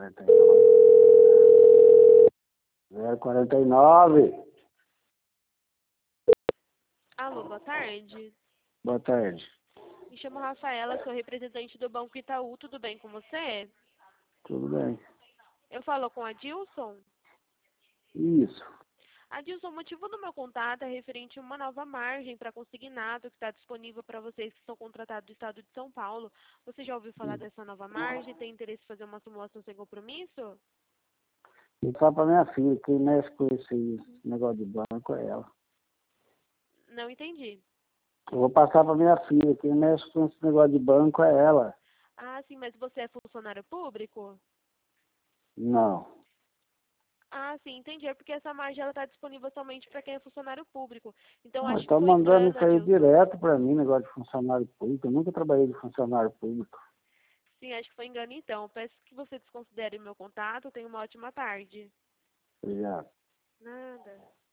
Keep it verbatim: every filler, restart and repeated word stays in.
quarenta e nove. zero quarenta e nove. Alô, boa tarde. Boa tarde. Me chamo Rafaela, sou representante do Banco Itaú. Tudo bem com você? Tudo bem. Eu falo com a Dilson? Isso. Adilson, o motivo do meu contato é referente a uma nova margem para consignado que está disponível para vocês que são contratados do Estado de São Paulo. Você já ouviu falar dessa nova margem? Tem interesse em fazer uma simulação sem compromisso? E só para minha filha, quem mexe com esse negócio de banco é ela. Não entendi. Eu vou passar para minha filha, quem mexe com esse negócio de banco é ela. Ah, sim, mas você é funcionário público? Não. Ah, sim, entendi. É porque essa margem está disponível somente para quem é funcionário público. Então, Mas acho que estão foi mandando engano, isso aí Adilson. direto para mim, negócio de funcionário público. Eu nunca trabalhei de funcionário público. Sim, acho que foi engano, então. Peço que você desconsidere o meu contato. Tenha uma ótima tarde. Obrigado. Nada.